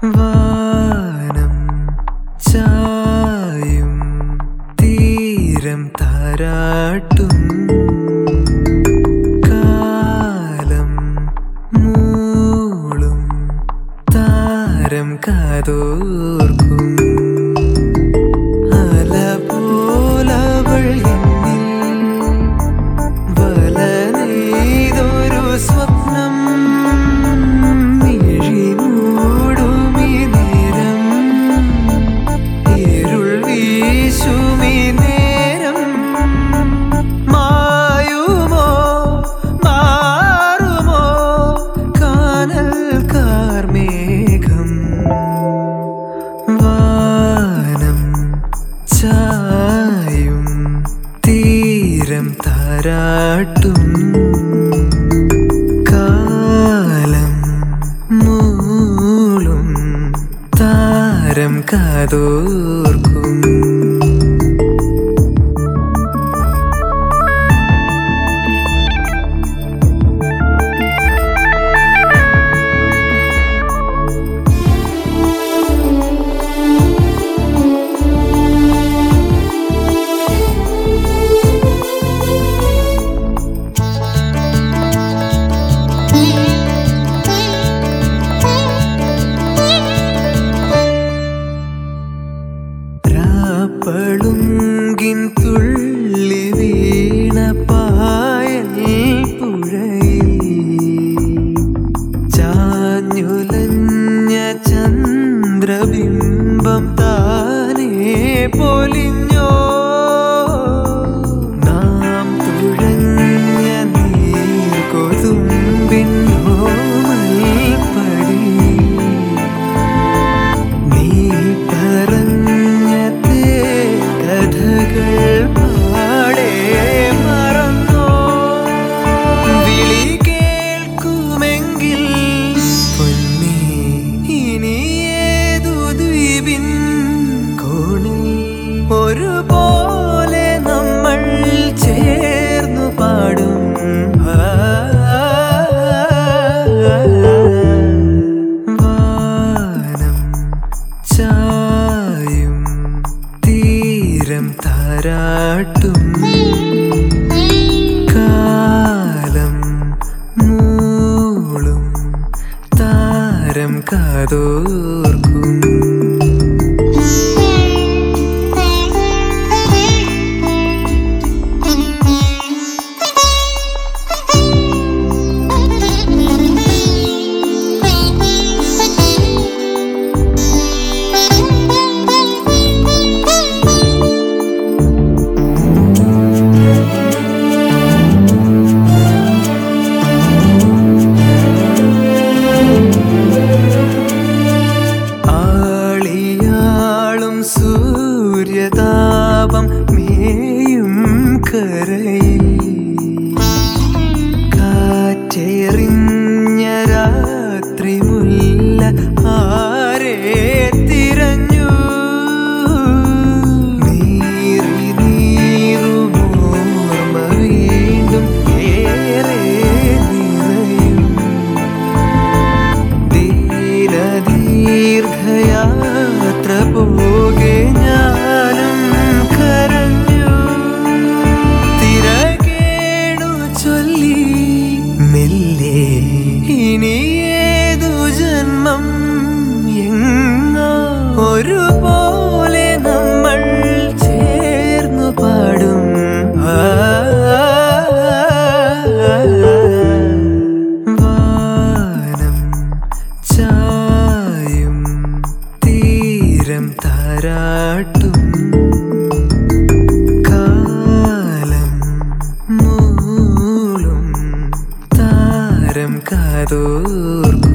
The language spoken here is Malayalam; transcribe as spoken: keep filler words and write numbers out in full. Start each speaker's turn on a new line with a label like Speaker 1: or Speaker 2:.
Speaker 1: വാനം ചായും തീരം താരാട്ടും കാലം മൂളും താരം കാതോർക്കും അല പോലവൾ എന്നിൽ വല നെയ്തൊരു സ്വപ്നം ചായും തീരം താരാട്ടും കാലം മൂളും താരം കാതോർക്കും പളുങ്കിൻ തുള്ളി വീണ പായൽ പുഴയിൽ ചാഞ്ഞുലഞ്ഞ ചന്ദ്രബിംബം താനേ പൊലിഞ്ഞോ നാം തുഴഞ്ഞ നീർകൊതുമ്പിൻ ഓമൽപ്പടി നീ പറഞ്ഞ പാടെ മറന്നോ വിളി കേൾക്കുമെങ്കിൽ പൊന്നേ ഇനി ഏതു ദ്വീപിൻ കോണിൽ ഒരുപോലെ നമ്മൾ ചേർന്നു പാടും വാനം ചായും തീരം താരാട്ടും കാലം മൂളും താരം കാതോർക്കും സൂര്യതാപം മേയും കരയിൽ കാറ്റെറിഞ്ഞ രാത്രി മുല്ല ആരെ തിരഞ്ഞു നീറി നീറുമോർമ്മ വീണ്ടും ഏറെ നിറയും ദീർഘയാത്ര പോകെ ഞാനും കരഞ്ഞു തിരകേണു ചൊല്ലി മെല്ലെ ഇനി ഏതു ജന്മം എങ്ങോ ഒരുപോലെ നമ്മൾ ചേർന്നു പാടും വാനം ചായും തീരം താരാട്ടും കാലം മൂളും താരം കാതോർക്കും